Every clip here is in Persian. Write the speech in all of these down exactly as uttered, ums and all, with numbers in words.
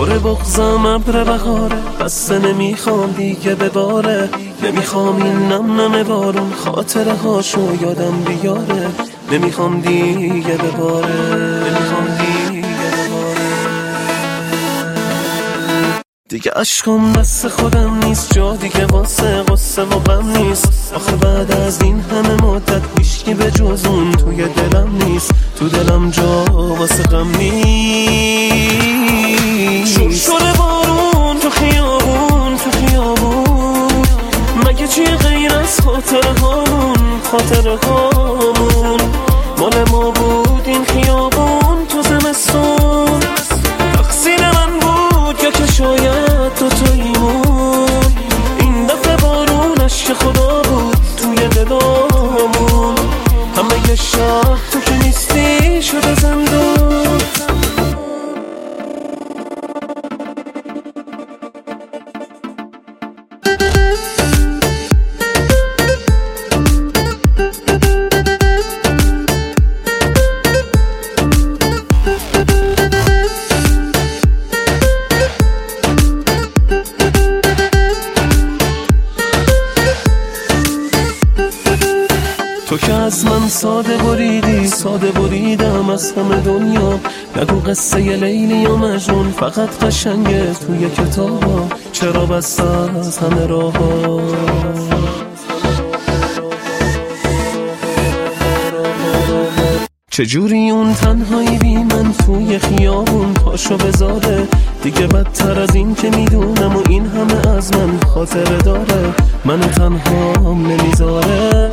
پر بغضم ابر بهاره، بسته نمیخوام دیگه بباره. نمیخوام این نم نم بارون خاطره هاشو یادم بیاره. نمیخوام دیگه بباره، نمیخوام دیگه بباره. دیگه عشقم دست خودم نیست، جا دیگه واسه غصه و غم نیست. آخه بعد از این همه مدت هیچکی به جز اون توی دلم نیست. تو دلم جا واسه غم نیست. شور شور بارون تو خیابون، تو خیابون مگه چی غیر از خاطره هامون؟ خاطره هامون مال ما بود این خیابون تو زمستون. تقصیر من بود یا که شاید تو تویمون. این دفعه بارون عشق خدا بود توی دلامون. همه یه شهر تو که نیستی شده زندون. تو که از من ساده بریدی، ساده بریدم از همه دنیا. نگو قصه لیلی و مجنون فقط قشنگه توی کتابا. چرا بس از همه راه‌ها چجوری اون تنهایی بی من توی خیابون پاشو بذاره. دیگه بدتر از این که میدونم و این همه از من خاطره داره. منو تنهام نمیذاره.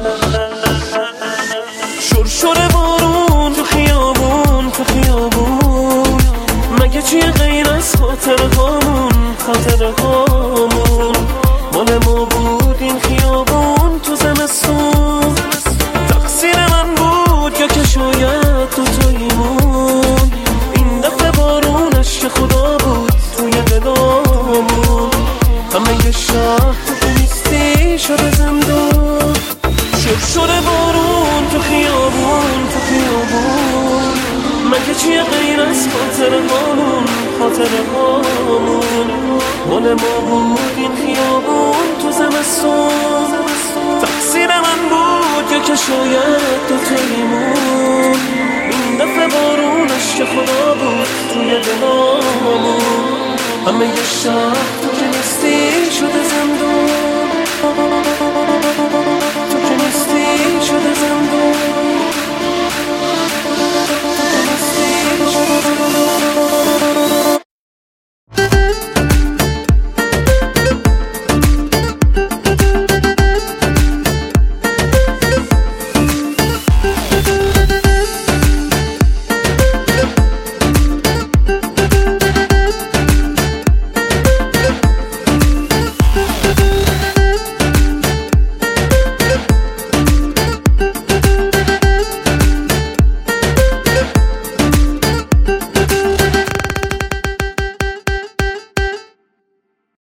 شور شور بارون تو خیابون، تو خیابون مگه چی غیر از خاطره هامون؟ خاطره هامون مال ما بود این خیابون تو زمستون. تقصیر من بود یا که شاید تو تویمون. این دفعه بارون عشق خدا بود توی دلامون. همه یه شهر تو که نیستی شده زندون. شور شور بارون تو خیابون، تو خیابون مگه چی غیر از خاطره هامون؟ خاطره هامون مال ما بود این خیابون تو زمستون. تقصیر من بود یا که شاید تو تویمون. این دفعه بارون عشق خدا بود توی دلامون. همه یه شهر تو که نیستی شده